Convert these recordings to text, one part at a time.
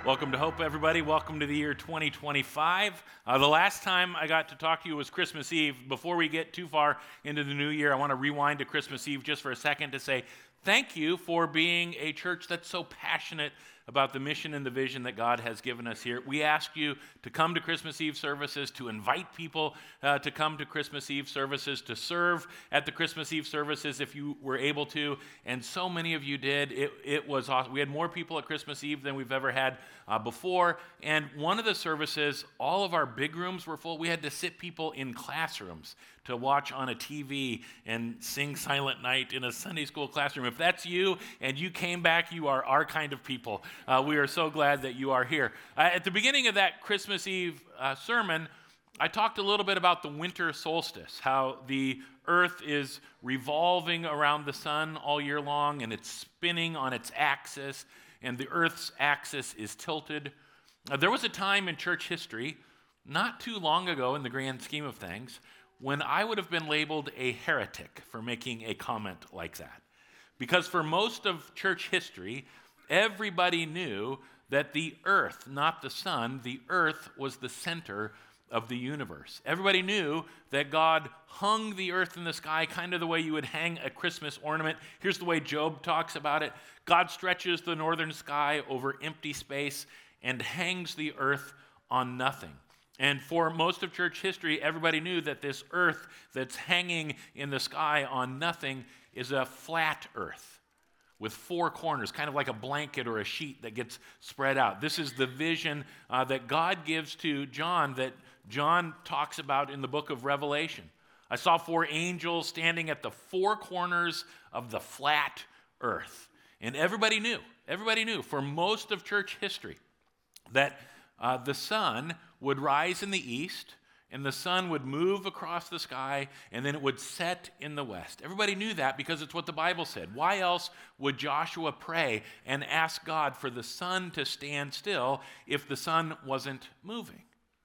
Welcome to Hope, everybody. Welcome to the year 2025. The last time I got to talk to you was Christmas Eve. Before we get too far into the new year, I want to rewind to Christmas Eve just for a second to say thank you for being a church that's so passionate about the mission and the vision that God has given us here. We ask you to come to Christmas Eve services, to invite people to come to Christmas Eve services, to serve at the Christmas Eve services if you were able to, and so many of you did. It was awesome. We had more people at Christmas Eve than we've ever had before, and one of the services, all of our big rooms were full. We had to sit people in classrooms to watch on a TV and sing Silent Night in a Sunday school classroom. If that's you and you came back, you are our kind of people. We are so glad that you are here. At the beginning of that Christmas Eve sermon, I talked a little bit about the winter solstice, how the earth is revolving around the sun all year long and it's spinning on its axis, and the earth's axis is tilted. There was a time in church history, not too long ago in the grand scheme of things, when I would have been labeled a heretic for making a comment like that. Because for most of church history, everybody knew that the earth, not the sun, the earth was the center of the universe. Everybody knew that God hung the earth in the sky kind of the way you would hang a Christmas ornament. Here's the way Job talks about it. God stretches the northern sky over empty space and hangs the earth on nothing. And for most of church history, everybody knew that this earth that's hanging in the sky on nothing is a flat earth with four corners, kind of like a blanket or a sheet that gets spread out. This is the vision that God gives to John, that John talks about in the book of Revelation. I saw four angels standing at the four corners of the flat earth. And everybody knew for most of church history that the sun would rise in the east, and the sun would move across the sky, and then it would set in the west. Everybody knew that because it's what the Bible said. Why else would Joshua pray and ask God for the sun to stand still if the sun wasn't moving?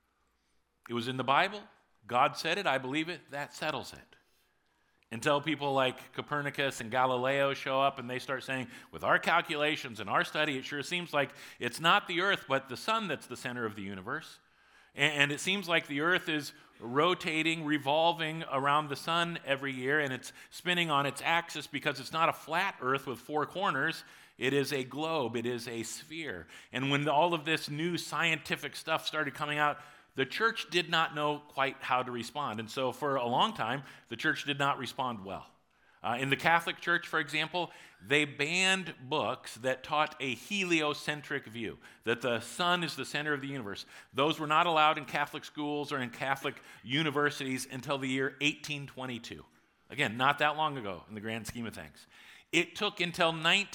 It was in the Bible. God said it. I believe it. That settles it. Until people like Copernicus and Galileo show up and they start saying, with our calculations and our study, it sure seems like it's not the earth, but the sun that's the center of the universe. And it seems like the earth is rotating, revolving around the sun every year, and it's spinning on its axis because it's not a flat earth with four corners. It is a globe. It is a sphere. And when all of this new scientific stuff started coming out, the church did not know quite how to respond. And so for a long time, the church did not respond well. In the Catholic Church, for example, they banned books that taught a heliocentric view, that the sun is the center of the universe. Those were not allowed in Catholic schools or in Catholic universities until the year 1822. Again, not that long ago in the grand scheme of things. It took until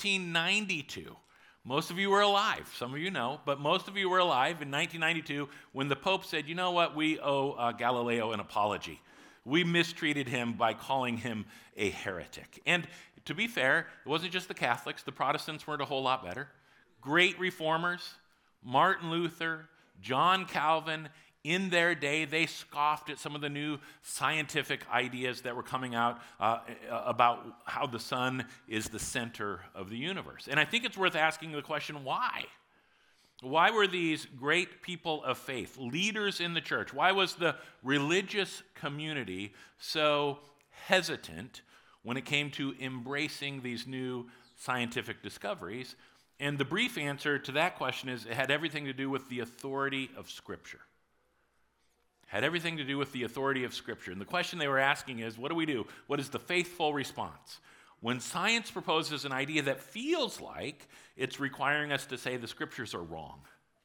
1992. Most of you were alive. Some of you know, but most of you were alive in 1992 when the Pope said, you know what, we owe Galileo an apology. We mistreated him by calling him a heretic. And to be fair, it wasn't just the Catholics. The Protestants weren't a whole lot better. Great reformers, Martin Luther, John Calvin, in their day, they scoffed at some of the new scientific ideas that were coming out about how the sun is the center of the universe. And I think it's worth asking the question, why? Why were these great people of faith, leaders in the church, why was the religious community so hesitant when it came to embracing these new scientific discoveries? And the brief answer to that question is it had everything to do with the authority of Scripture. Had everything to do with the authority of Scripture. And the question they were asking is, what do we do? What is the faithful response? When science proposes an idea that feels like it's requiring us to say the Scriptures are wrong.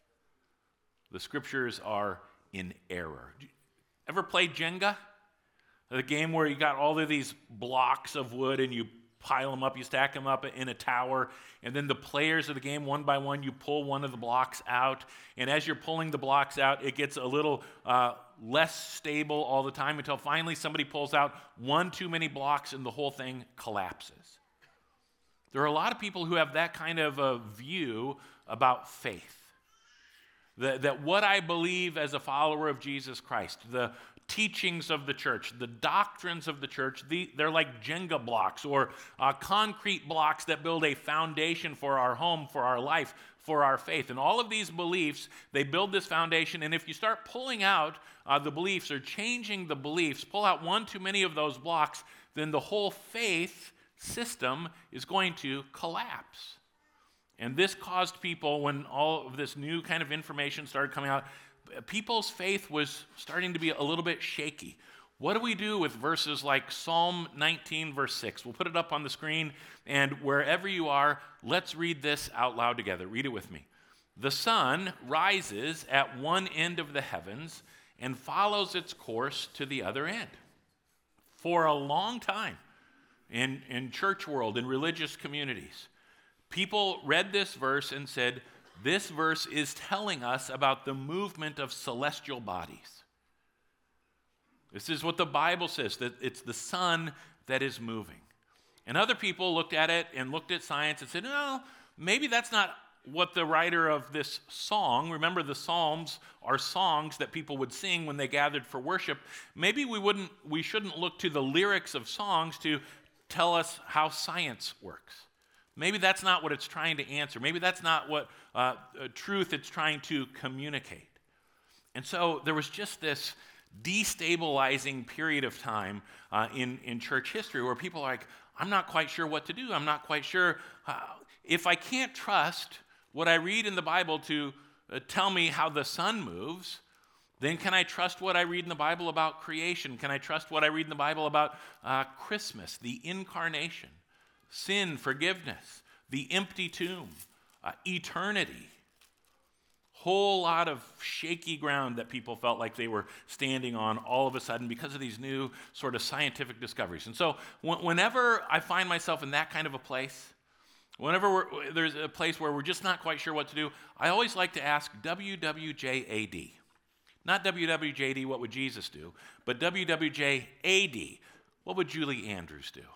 The Scriptures are in error. Ever played Jenga? The game where you got all of these blocks of wood and you pile them up, you stack them up in a tower, and then the players of the game, one by one, you pull one of the blocks out, and as you're pulling the blocks out, it gets a little less stable all the time until finally somebody pulls out one too many blocks and the whole thing collapses. There are a lot of people who have that kind of a view about faith. That what I believe as a follower of Jesus Christ, the teachings of the church, the doctrines of the church. They're like Jenga blocks or concrete blocks that build a foundation for our home, for our life, for our faith. And all of these beliefs, they build this foundation. And if you start pulling out the beliefs or changing the beliefs, pull out one too many of those blocks, then the whole faith system is going to collapse. And this caused people, when all of this new kind of information started coming out, people's faith was starting to be a little bit shaky. What do we do with verses like Psalm 19, verse 6? We'll put it up on the screen, and wherever you are, let's read this out loud together. Read it with me. The sun rises at one end of the heavens and follows its course to the other end. For a long time in church world, in religious communities, people read this verse and said, this verse is telling us about the movement of celestial bodies. This is what the Bible says, that it's the sun that is moving. And other people looked at it and looked at science and said, no, maybe that's not what the writer of this song, remember the Psalms are songs that people would sing when they gathered for worship. Maybe we shouldn't look to the lyrics of songs to tell us how science works. Maybe that's not what it's trying to answer. Maybe that's not what truth it's trying to communicate. And so there was just this destabilizing period of time in church history where people are like, I'm not quite sure what to do. I'm not quite sure. If I can't trust what I read in the Bible to tell me how the sun moves, then can I trust what I read in the Bible about creation? Can I trust what I read in the Bible about Christmas, the incarnation, sin, forgiveness, the empty tomb, eternity? Whole lot of shaky ground that people felt like they were standing on all of a sudden because of these new sort of scientific discoveries. And so whenever I find myself in that kind of a place, whenever there's a place where we're just not quite sure what to do, I always like to ask WWJAD. Not WWJD, what would Jesus do? But WWJAD, what would Julie Andrews do?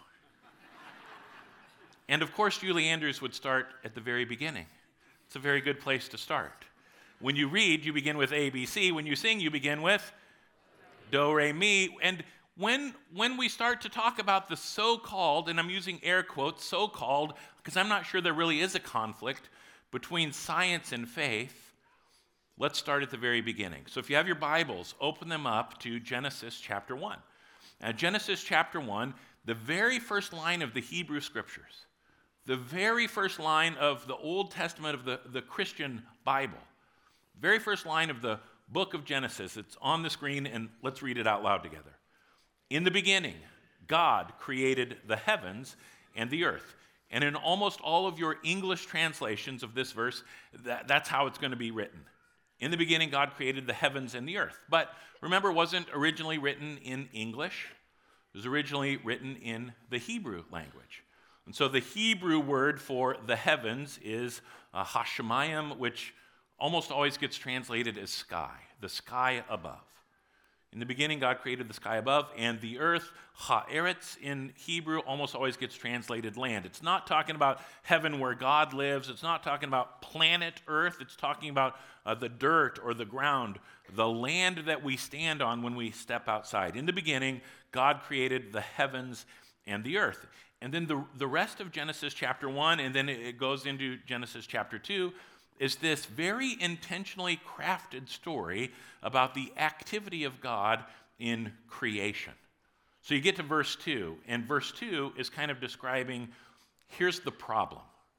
And of course, Julie Andrews would start at the very beginning. It's a very good place to start. When you read, you begin with ABC. When you sing, you begin with do, re, mi. And when we start to talk about the so-called, and I'm using air quotes, so-called, because I'm not sure there really is a conflict between science and faith, let's start at the very beginning. So if you have your Bibles, open them up to Genesis chapter 1. Now, Genesis chapter 1, the very first line of the Hebrew Scriptures, the very first line of the Old Testament of the Christian Bible, very first line of the book of Genesis. It's on the screen, and let's read it out loud together. In the beginning, God created the heavens and the earth. And in almost all of your English translations of this verse, that's how it's going to be written. In the beginning, God created the heavens and the earth. But remember, it wasn't originally written in English. It was originally written in the Hebrew language. And so the Hebrew word for the heavens is hashemayim, which almost always gets translated as sky, the sky above. In the beginning, God created the sky above, and the earth, haaretz in Hebrew, almost always gets translated land. It's not talking about heaven where God lives. It's not talking about planet Earth. It's talking about the dirt or the ground, the land that we stand on when we step outside. In the beginning, God created the heavens and the earth. And then the rest of Genesis chapter 1, and then it goes into Genesis chapter 2, is this very intentionally crafted story about the activity of God in creation. So you get to verse 2, and verse 2 is kind of describing, here's the problem.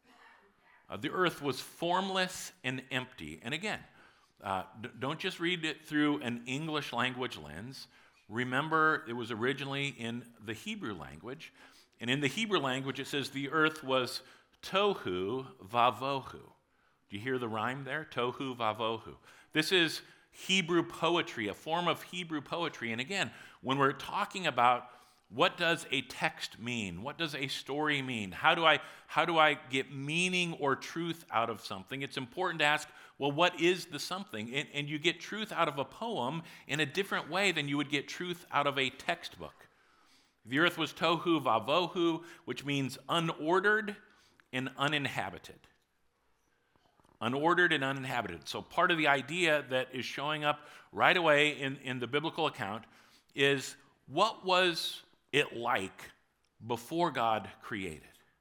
The earth was formless and empty. And again, don't just read it through an English language lens. Remember, it was originally in the Hebrew language. And in the Hebrew language, it says the earth was tohu vavohu. Do you hear the rhyme there? Tohu vavohu. This is Hebrew poetry, a form of Hebrew poetry. And again, when we're talking about what does a text mean? What does a story mean? How do I get meaning or truth out of something? It's important to ask, well, what is the something? And you get truth out of a poem in a different way than you would get truth out of a textbook. The earth was tohu vavohu, which means unordered and uninhabited. Unordered and uninhabited. So part of the idea that is showing up right away in the biblical account is, what was it like before God created?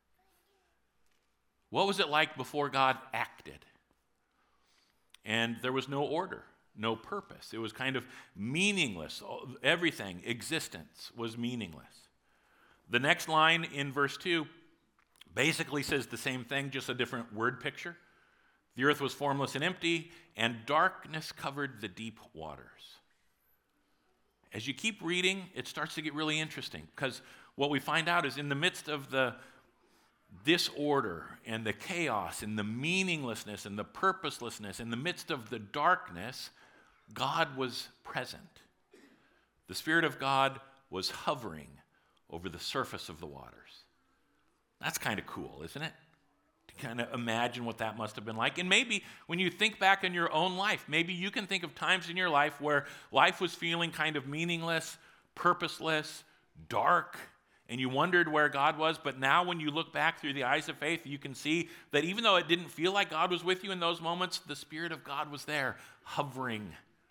What was it like before God acted? And there was no order, no purpose. It was kind of meaningless. Everything, existence, was meaningless. The next line in verse 2 basically says the same thing, just a different word picture. The earth was formless and empty, and darkness covered the deep waters. As you keep reading, it starts to get really interesting, because what we find out is in the midst of the disorder and the chaos and the meaninglessness and the purposelessness, in the midst of the darkness, God was present. The Spirit of God was hovering over the surface of the waters. That's kind of cool, isn't it? To kind of imagine what that must have been like. And maybe when you think back in your own life, maybe you can think of times in your life where life was feeling kind of meaningless, purposeless, dark, and you wondered where God was. But now when you look back through the eyes of faith, you can see that even though it didn't feel like God was with you in those moments, the Spirit of God was there, hovering.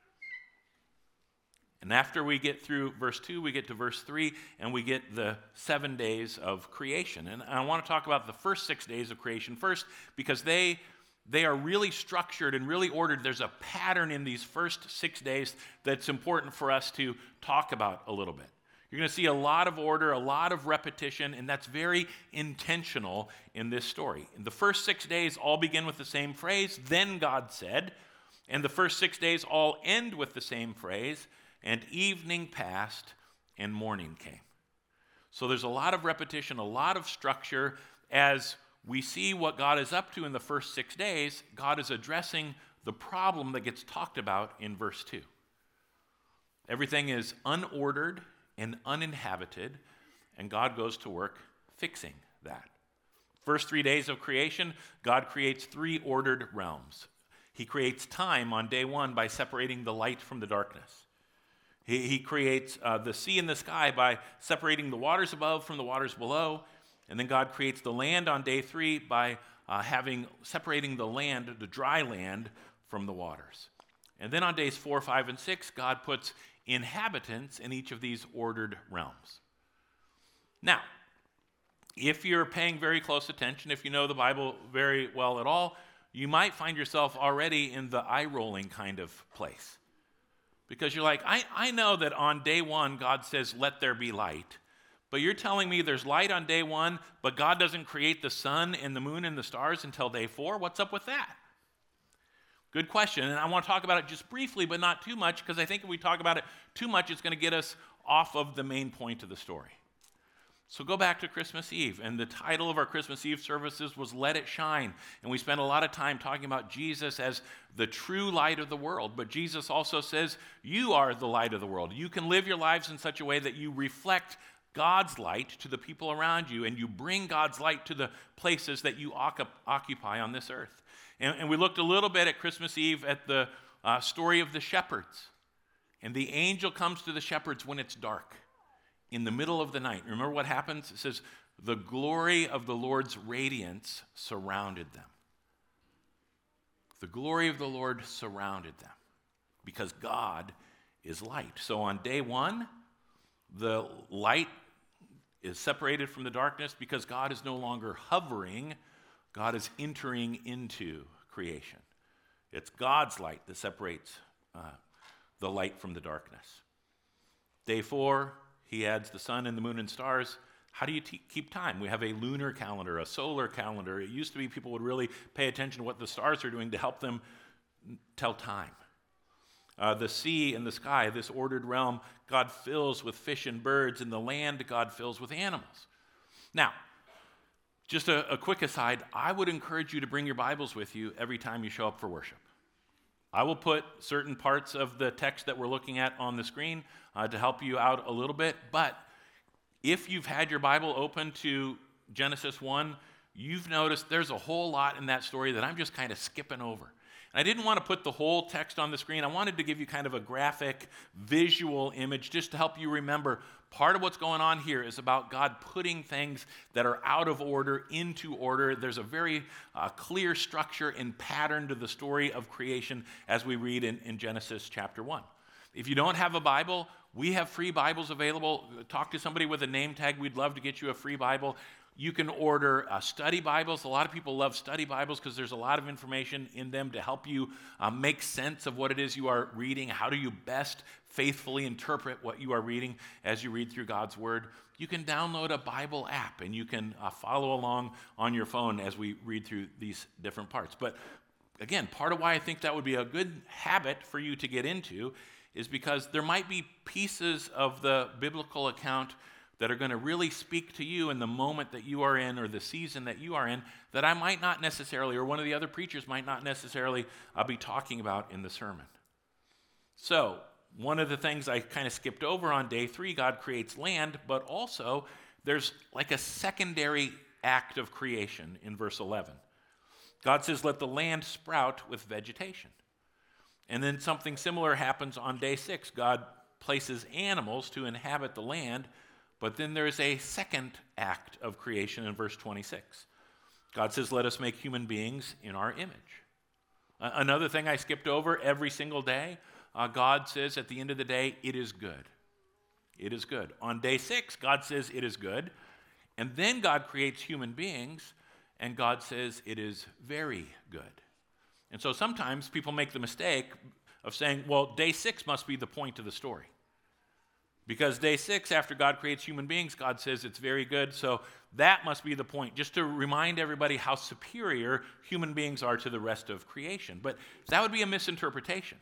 And after we get through verse 2, we get to verse 3, and we get the 7 days of creation. And I want to talk about the first 6 days of creation first, because they are really structured and really ordered. There's a pattern in these first 6 days that's important for us to talk about a little bit. You're going to see a lot of order, a lot of repetition, and that's very intentional in this story. The first 6 days all begin with the same phrase, "Then God said," and the first 6 days all end with the same phrase, "And evening passed and morning came." So there's a lot of repetition, a lot of structure. As we see what God is up to in the first 6 days, God is addressing the problem that gets talked about in verse 2. Everything is unordered and uninhabited, and God goes to work fixing that. First 3 days of creation, God creates 3 ordered realms. He creates time on day 1 by separating the light from the darkness. He creates the sea and the sky by separating the waters above from the waters below. And then God creates the land on day 3 by separating the land, the dry land, from the waters. And then on days 4, 5, and 6, God puts inhabitants in each of these ordered realms. Now, if you're paying very close attention, if you know the Bible very well at all, you might find yourself already in the eye-rolling kind of place. Because you're like, I know that on day 1, God says, "Let there be light." But you're telling me there's light on day 1, but God doesn't create the sun and the moon and the stars until day 4? What's up with that? Good question. And I want to talk about it just briefly, but not too much, because I think if we talk about it too much, it's going to get us off of the main point of the story. So go back to Christmas Eve, and the title of our Christmas Eve services was "Let It Shine," and we spent a lot of time talking about Jesus as the true light of the world, but Jesus also says, you are the light of the world. You can live your lives in such a way that you reflect God's light to the people around you, and you bring God's light to the places that you occupy on this earth. And we looked a little bit at Christmas Eve at the story of the shepherds, and the angel comes to the shepherds when it's dark, in the middle of the night. Remember what happens? It says, the glory of the Lord's radiance surrounded them. The glory of the Lord surrounded them because God is light. So on day 1, the light is separated from the darkness because God is no longer hovering. God is entering into creation. It's God's light that separates the light from the darkness. Day 4, He adds the sun and the moon and stars. How do you keep time? We have a lunar calendar, a solar calendar. It used to be people would really pay attention to what the stars are doing to help them tell time. The sea and the sky, this ordered realm, God fills with fish and birds, and the land God fills with animals. Now, just a quick aside, I would encourage you to bring your Bibles with you every time you show up for worship. I will put certain parts of the text that we're looking at on the screen to help you out a little bit, but if you've had your Bible open to Genesis 1, you've noticed there's a whole lot in that story that I'm just kind of skipping over. And I didn't want to put the whole text on the screen. I wanted to give you kind of a graphic, visual image just to help you remember part of what's going on here is about God putting things that are out of order into order. There's a very clear structure and pattern to the story of creation as we read in Genesis chapter 1. If you don't have a Bible, we have free Bibles available. Talk to somebody with a name tag. We'd love to get you a free Bible. You can order study Bibles. A lot of people love study Bibles because there's a lot of information in them to help you make sense of what it is you are reading. How do you best faithfully interpret what you are reading as you read through God's Word? You can download a Bible app and you can follow along on your phone as we read through these different parts. But again, part of why I think that would be a good habit for you to get into is because there might be pieces of the biblical account that are going to really speak to you in the moment that you are in or the season that you are in that I might not necessarily, or one of the other preachers might not necessarily be talking about in the sermon. So, one of the things I kind of skipped over on day 3, God creates land, but also there's like a secondary act of creation in verse 11. God says, let the land sprout with vegetation. And then something similar happens on day 6. God places animals to inhabit the land, but then there's a second act of creation in verse 26. God says, let us make human beings in our image. Another thing I skipped over every single day, God says at the end of the day, it is good. It is good. On day 6, God says it is good. And then God creates human beings, and God says it is very good. And so sometimes people make the mistake of saying, well, day 6 must be the point of the story. Because day 6, after God creates human beings, God says it's very good, so that must be the point, just to remind everybody how superior human beings are to the rest of creation. But that would be a misinterpretation.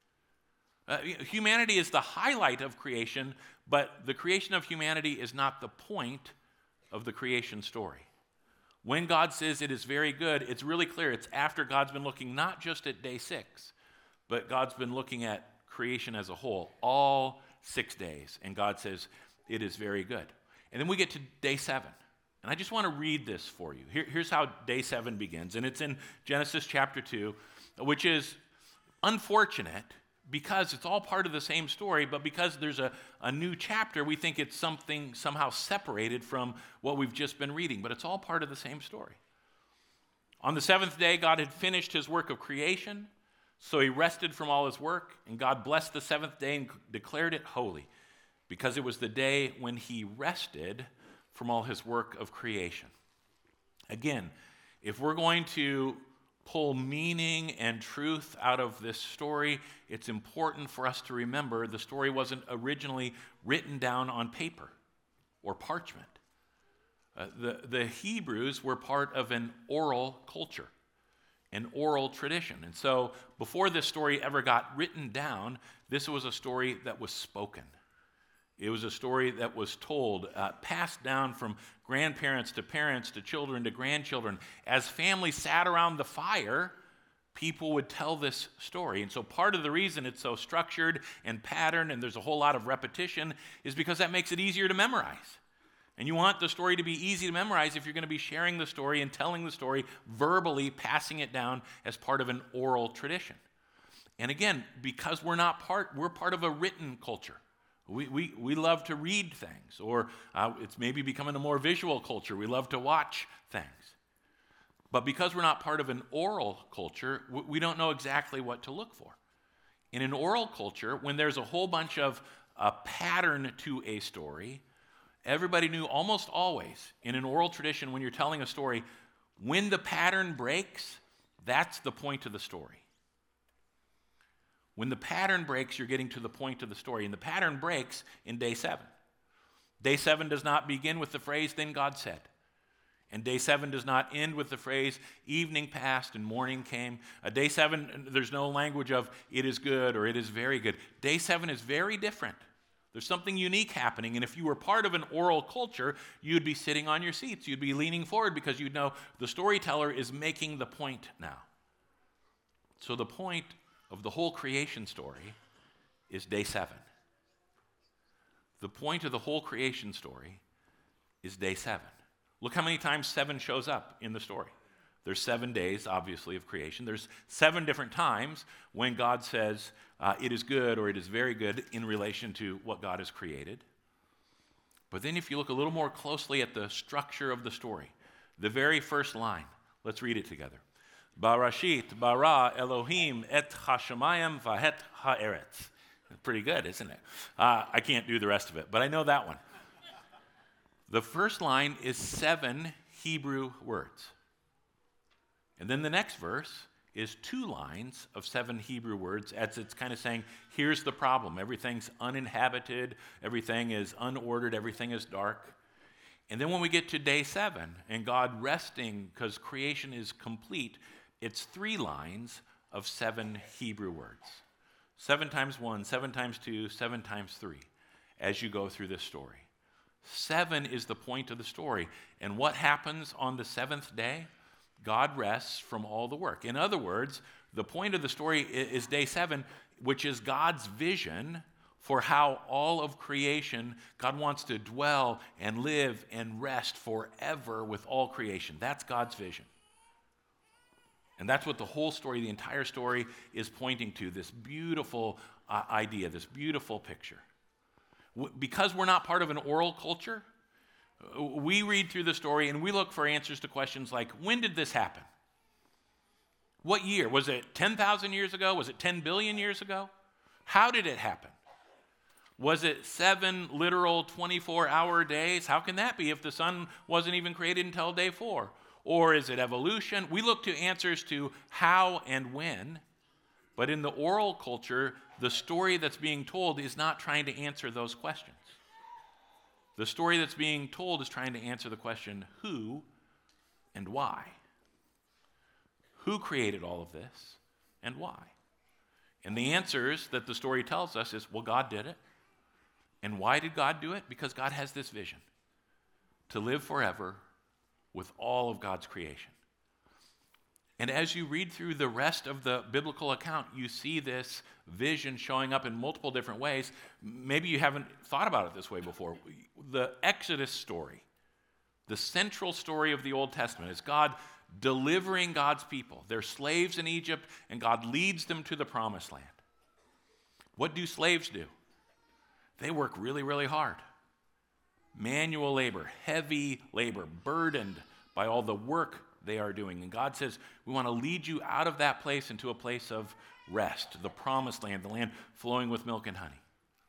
Humanity is the highlight of creation, but the creation of humanity is not the point of the creation story. When God says it is very good, it's really clear. It's after God's been looking not just at day 6, but God's been looking at creation as a whole, all 6 days. And God says it is very good. And then we get to day 7. And I just want to read this for you. Here's how day 7 begins. And it's in Genesis chapter 2, which is unfortunate because it's all part of the same story, but because there's a new chapter, we think it's something somehow separated from what we've just been reading, but it's all part of the same story. On the 7th day, God had finished his work of creation, so he rested from all his work, and God blessed the 7th day and declared it holy, because it was the day when he rested from all his work of creation. Again, if we're going to pull meaning and truth out of this story, it's important for us to remember the story wasn't originally written down on paper or parchment. The Hebrews were part of an oral culture, an oral tradition. And so before this story ever got written down, this was a story that was spoken. It was a story that was told, passed down from grandparents to parents to children to grandchildren. As families sat around the fire, people would tell this story. And so part of the reason it's so structured and patterned and there's a whole lot of repetition is because that makes it easier to memorize. And you want the story to be easy to memorize if you're going to be sharing the story and telling the story verbally, passing it down as part of an oral tradition. And again, because we're part of a written culture. We love to read things, or it's maybe becoming a more visual culture. We love to watch things. But because we're not part of an oral culture, we don't know exactly what to look for. In an oral culture, when there's a whole bunch of pattern to a story, everybody knew almost always, in an oral tradition, when you're telling a story, when the pattern breaks, that's the point of the story. When the pattern breaks, you're getting to the point of the story. And the pattern breaks in day 7. Day 7 does not begin with the phrase, then God said. And day 7 does not end with the phrase, evening passed and morning came. Day 7, there's no language of it is good or it is very good. Day 7 is very different. There's something unique happening. And if you were part of an oral culture, you'd be sitting on your seats. You'd be leaning forward because you'd know the storyteller is making the point now. So the point of the whole creation story is day 7. The point of the whole creation story is day 7. Look how many times 7 shows up in the story. There's 7 days, obviously, of creation. There's 7 different times when God says it is good or it is very good in relation to what God has created. But then if you look a little more closely at the structure of the story, the very first line, let's read it together. Barashit bara Elohim et hashamayim vahet haaretz. Pretty good, isn't it? I can't do the rest of it, but I know that one. The first line is 7 Hebrew words. And then the next verse is 2 lines of 7 Hebrew words, as it's kind of saying, here's the problem. Everything's uninhabited, everything is unordered, everything is dark. And then when we get to day 7, and God resting because creation is complete, it's 3 lines of 7 Hebrew words. 7 times 1, 7 times 2, 7 times 3, as you go through this story. 7 is the point of the story. And what happens on the 7th day? God rests from all the work. In other words, the point of the story is day 7, which is God's vision for how all of creation, God wants to dwell and live and rest forever with all creation. That's God's vision. And that's what the whole story, the entire story, is pointing to, this beautiful idea, this beautiful picture. Because we're not part of an oral culture, we read through the story and we look for answers to questions like, when did this happen? What year? Was it 10,000 years ago? Was it 10 billion years ago? How did it happen? Was it 7 literal 24-hour days? How can that be if the sun wasn't even created until day 4? Or is it evolution? We look to answers to how and when, but in the oral culture, the story that's being told is not trying to answer those questions. The story that's being told is trying to answer the question, who and why? Who created all of this and why? And the answers that the story tells us is, well, God did it. And why did God do it? Because God has this vision to live forever with all of God's creation. And as you read through the rest of the biblical account, you see this vision showing up in multiple different ways. Maybe you haven't thought about it this way before. The Exodus story, the central story of the Old Testament, is God delivering God's people. They're slaves in Egypt, and God leads them to the promised land. What do slaves do? They work really, really hard. Manual labor, heavy labor, burdened by all the work they are doing. And God says, we want to lead you out of that place into a place of rest, the promised land, the land flowing with milk and honey.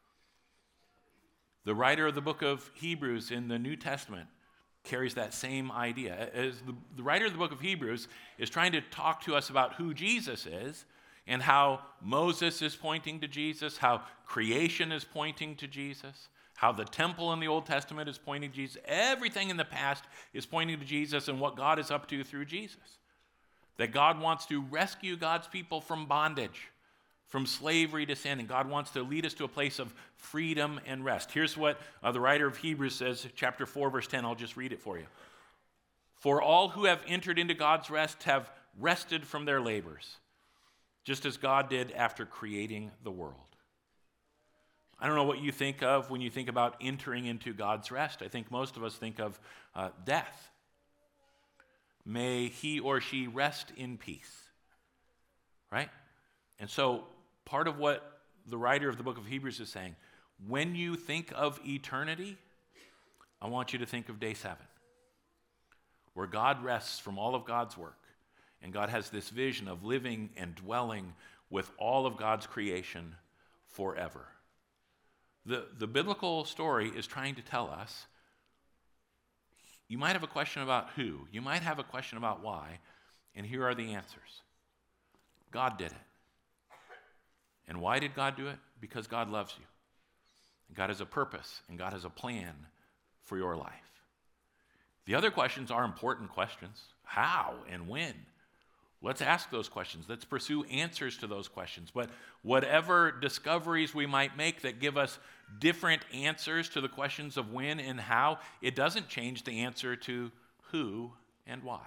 The writer of the book of Hebrews in the New Testament carries that same idea. As the writer of the book of Hebrews is trying to talk to us about who Jesus is and how Moses is pointing to Jesus, how creation is pointing to Jesus, how the temple in the Old Testament is pointing to Jesus. Everything in the past is pointing to Jesus and what God is up to through Jesus. That God wants to rescue God's people from bondage, from slavery to sin, and God wants to lead us to a place of freedom and rest. Here's what the writer of Hebrews says, chapter 4, verse 10. I'll just read it for you. For all who have entered into God's rest have rested from their labors, just as God did after creating the world. I don't know what you think of when you think about entering into God's rest. I think most of us think of death. May he or she rest in peace, right? And so part of what the writer of the book of Hebrews is saying, when you think of eternity, I want you to think of day 7, where God rests from all of God's work, and God has this vision of living and dwelling with all of God's creation forever. The biblical story is trying to tell us, you might have a question about who, you might have a question about why, and here are the answers. God did it. And why did God do it? Because God loves you. And God has a purpose, and God has a plan for your life. The other questions are important questions. How and when? Let's ask those questions. Let's pursue answers to those questions. But whatever discoveries we might make that give us different answers to the questions of when and how, it doesn't change the answer to who and why.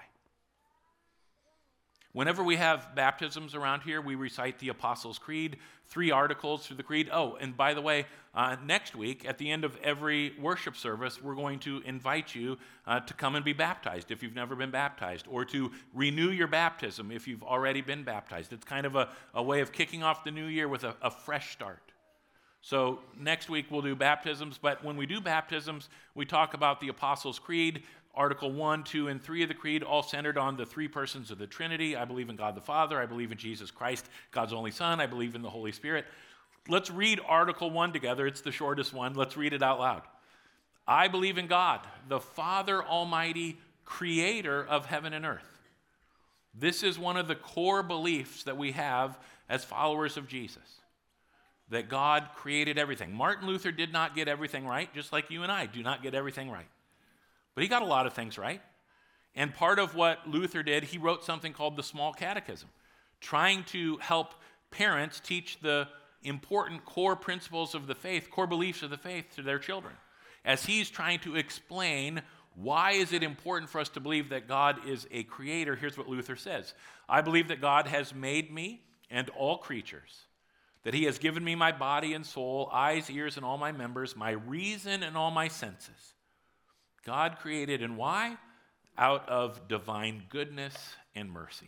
Whenever we have baptisms around here, we recite the Apostles' Creed, 3 articles through the Creed. Oh, and by the way, next week, at the end of every worship service, we're going to invite you to come and be baptized if you've never been baptized, or to renew your baptism if you've already been baptized. It's kind of a way of kicking off the new year with a fresh start. So next week we'll do baptisms, but when we do baptisms, we talk about the Apostles' Creed, Article 1, 2, and 3 of the Creed, all centered on the 3 persons of the Trinity. I believe in God the Father. I believe in Jesus Christ, God's only Son. I believe in the Holy Spirit. Let's read Article 1 together. It's the shortest one. Let's read it out loud. I believe in God, the Father Almighty, creator of heaven and earth. This is one of the core beliefs that we have as followers of Jesus, that God created everything. Martin Luther did not get everything right, just like you and I do not get everything right. But he got a lot of things right. And part of what Luther did, he wrote something called the Small Catechism, trying to help parents teach the important core principles of the faith, core beliefs of the faith to their children. As he's trying to explain why is it important for us to believe that God is a creator, here's what Luther says. I believe that God has made me and all creatures, that he has given me my body and soul, eyes, ears, and all my members, my reason and all my senses. God created, and why? Out of divine goodness and mercy.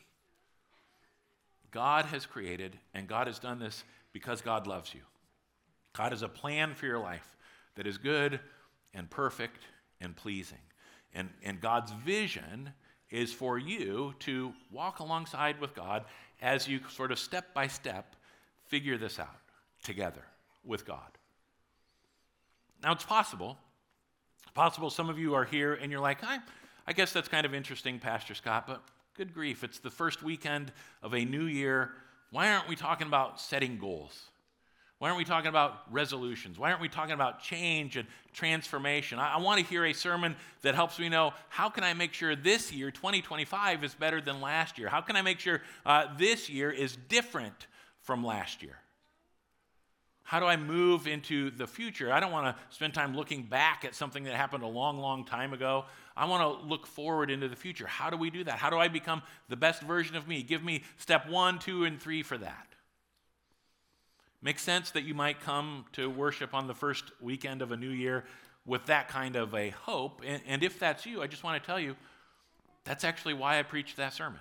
God has created, and God has done this because God loves you. God has a plan for your life that is good and perfect and pleasing. And God's vision is for you to walk alongside with God as you sort of step by step figure this out together with God. Now, it's possible some of you are here and you're like, I guess that's kind of interesting, Pastor Scott, but good grief, it's the first weekend of a new year. Why aren't we talking about setting goals? Why aren't we talking about resolutions? Why aren't we talking about change and transformation? I want to hear a sermon that helps me know, how can I make sure this year, 2025, is better than last year? How can I make sure this year is different from last year? How do I move into the future? I don't want to spend time looking back at something that happened a long, long time ago. I want to look forward into the future. How do we do that? How do I become the best version of me? Give me step 1, 2, and 3 for that. Makes sense that you might come to worship on the first weekend of a new year with that kind of a hope. And if that's you, I just want to tell you, that's actually why I preached that sermon.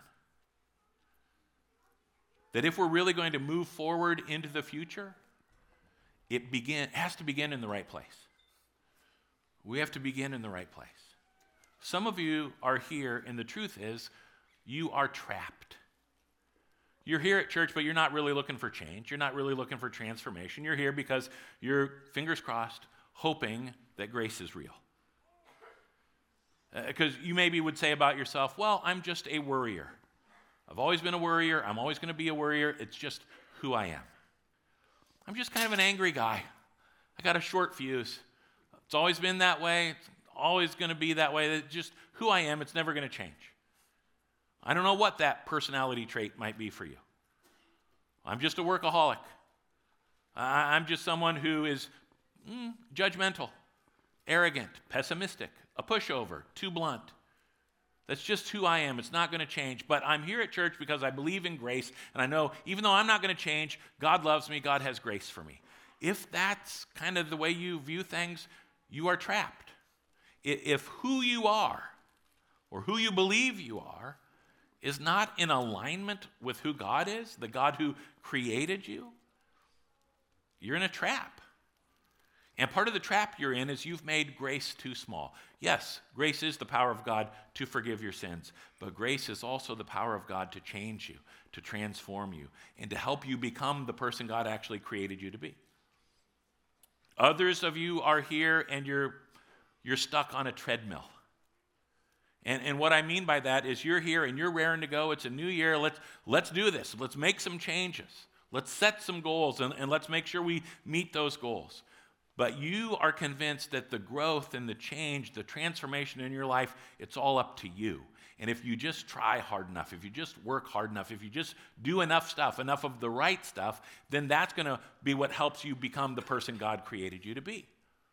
That if we're really going to move forward into the future, it has to begin in the right place. We have to begin in the right place. Some of you are here, and the truth is, you are trapped. You're here at church, but you're not really looking for change. You're not really looking for transformation. You're here because you're, fingers crossed, hoping that grace is real. Because you maybe would say about yourself, well, I'm just a worrier. I've always been a worrier. I'm always going to be a worrier. It's just who I am. I'm just kind of an angry guy. I got a short fuse. It's always been that way. It's always going to be that way. It's just who I am. It's never going to change. I don't know what that personality trait might be for you. I'm just a workaholic. I'm just someone who is judgmental, arrogant, pessimistic, a pushover, too blunt. That's just who I am. It's not going to change. But I'm here at church because I believe in grace, and I know even though I'm not going to change, God loves me, God has grace for me. If that's kind of the way you view things, you are trapped. If who you are, or who you believe you are, is not in alignment with who God is, the God who created you, you're in a trap. And part of the trap you're in is you've made grace too small. Yes, grace is the power of God to forgive your sins, but grace is also the power of God to change you, to transform you, and to help you become the person God actually created you to be. Others of you are here and you're stuck on a treadmill. And what I mean by that is you're here and you're raring to go. It's a new year. Let's do this. Let's make some changes. Let's set some goals and let's make sure we meet those goals. But you are convinced that the growth and the change, the transformation in your life, it's all up to you. And if you just try hard enough, if you just work hard enough, if you just do enough stuff, enough of the right stuff, then that's going to be what helps you become the person God created you to be.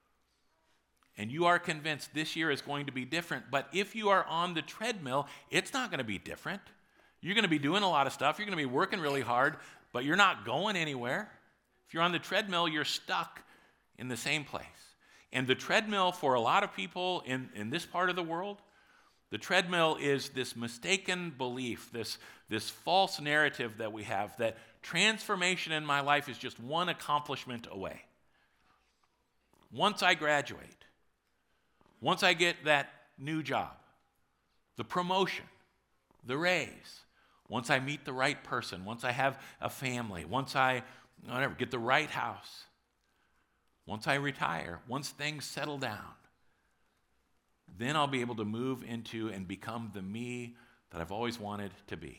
And you are convinced this year is going to be different. But if you are on the treadmill, it's not going to be different. You're going to be doing a lot of stuff. You're going to be working really hard, but you're not going anywhere. If you're on the treadmill, you're stuck in the same place. And the treadmill for a lot of people in this part of the world, the treadmill is this mistaken belief, this false narrative that we have that transformation in my life is just one accomplishment away. Once I graduate, once I get that new job, the promotion, the raise, once I meet the right person, once I have a family, once I whatever, get the right house. Once I retire, once things settle down, then I'll be able to move into and become the me that I've always wanted to be.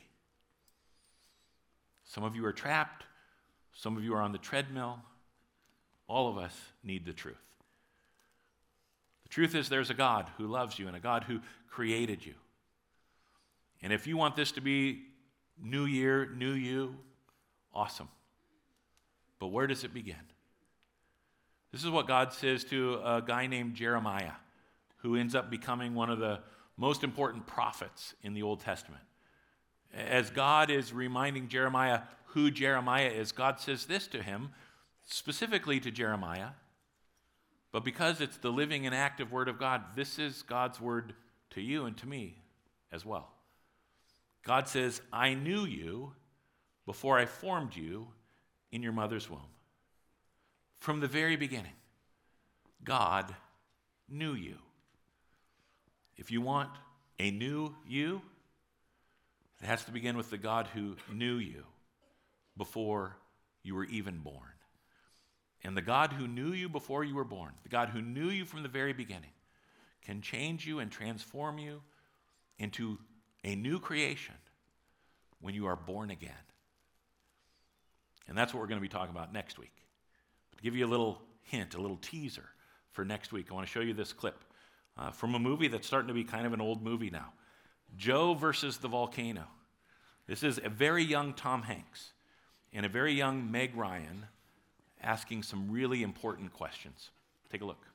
Some of you are trapped. Some of you are on the treadmill. All of us need the truth. The truth is there's a God who loves you and a God who created you. And if you want this to be new year, new you, awesome. But where does it begin? This is what God says to a guy named Jeremiah, who ends up becoming one of the most important prophets in the Old Testament. As God is reminding Jeremiah who Jeremiah is, God says this to him, specifically to Jeremiah, but because it's the living and active word of God, this is God's word to you and to me as well. God says, I knew you before I formed you in your mother's womb. From the very beginning, God knew you. If you want a new you, it has to begin with the God who knew you before you were even born. And the God who knew you before you were born, the God who knew you from the very beginning, can change you and transform you into a new creation when you are born again. And that's what we're going to be talking about next week. To give you a little hint, a little teaser for next week, I want to show you this clip from a movie that's starting to be kind of an old movie now. Joe versus the Volcano. This is a very young Tom Hanks and a very young Meg Ryan asking some really important questions. Take a look.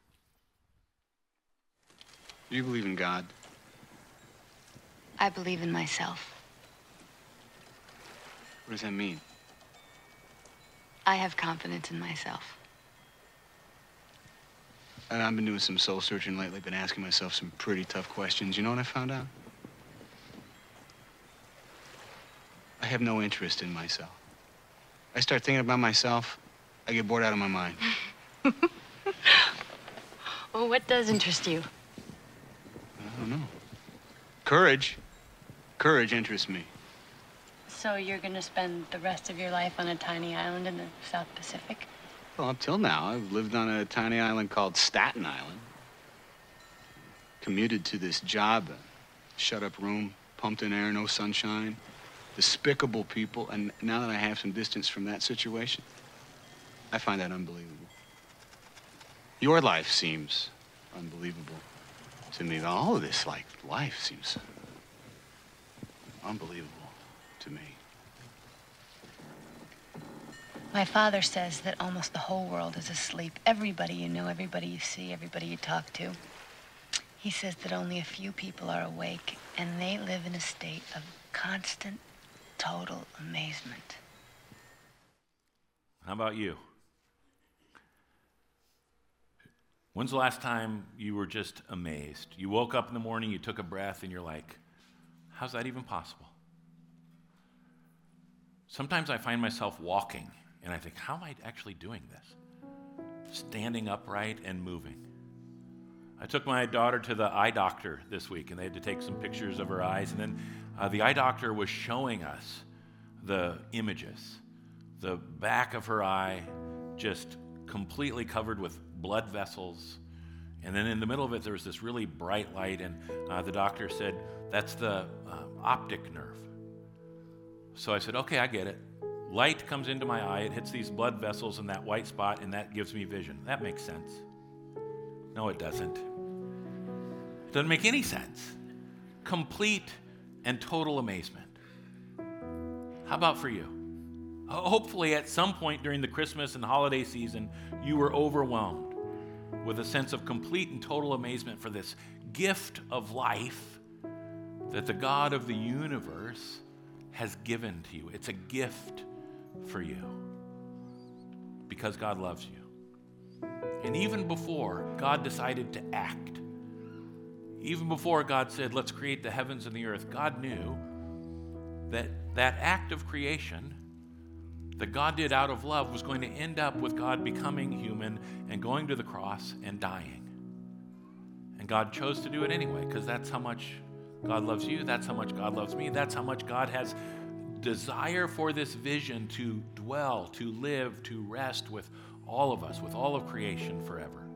Do you believe in God? I believe in myself. What does that mean? I have confidence in myself. I've been doing some soul searching lately, been asking myself some pretty tough questions. You know what I found out? I have no interest in myself. I start thinking about myself, I get bored out of my mind. Well, what does interest you? I don't know. Courage. Courage interests me. So you're gonna spend the rest of your life on a tiny island in the South Pacific? Well, up till now, I've lived on a tiny island called Staten Island. Commuted to this job, a shut-up room, pumped in air, no sunshine, despicable people, and now that I have some distance from that situation, I find that unbelievable. Your life seems unbelievable to me. All of this, like, life seems unbelievable to me. My father says that almost the whole world is asleep. Everybody you know, everybody you see, everybody you talk to. He says that only a few people are awake, and they live in a state of constant, total amazement. How about you? When's the last time you were just amazed? You woke up in the morning, you took a breath, and you're like, how's that even possible? Sometimes I find myself walking, and I think, how am I actually doing this? Standing upright and moving. I took my daughter to the eye doctor this week, and they had to take some pictures of her eyes, and then the eye doctor was showing us the images. The back of her eye just completely covered with blood vessels, and then in the middle of it there was this really bright light, and the doctor said, that's the optic nerve. So I said, okay, I get it. Light comes into my eye, it hits these blood vessels in that white spot, and that gives me vision. That makes sense. No, it doesn't. It doesn't make any sense. Complete and total amazement. How about for you? Hopefully at some point during the Christmas and holiday season, you were overwhelmed with a sense of complete and total amazement for this gift of life that the God of the universe has given to you. It's a gift for you because God loves you. And even before God decided to act, even before God said, let's create the heavens and the earth, God knew that that act of creation that God did out of love was going to end up with God becoming human and going to the cross and dying. And God chose to do it anyway, because that's how much God loves you, that's how much God loves me, that's how much God has desire for this vision to dwell, to live, to rest with all of us, with all of creation forever.